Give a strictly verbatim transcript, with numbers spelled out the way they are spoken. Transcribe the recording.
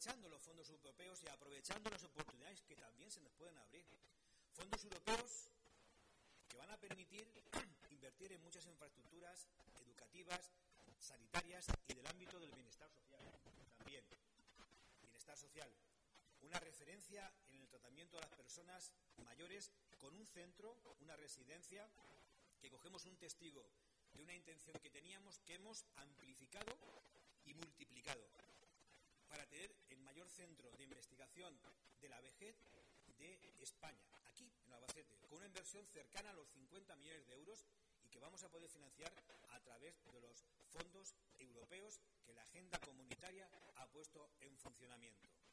aprovechando los fondos europeos y aprovechando las oportunidades que también se nos pueden abrir. Fondos europeos que van a permitir invertir en muchas infraestructuras educativas, sanitarias y del ámbito del bienestar social. También, bienestar social. Una referencia en el tratamiento de las personas mayores con un centro, una residencia, que cogemos un testigo de una intención que teníamos, que hemos amplificado y multiplicado para tener el mayor centro de investigación de la vejez de España, aquí en Albacete, con una inversión cercana a los cincuenta millones de euros y que vamos a poder financiar a través de los fondos europeos que la agenda comunitaria ha puesto en funcionamiento.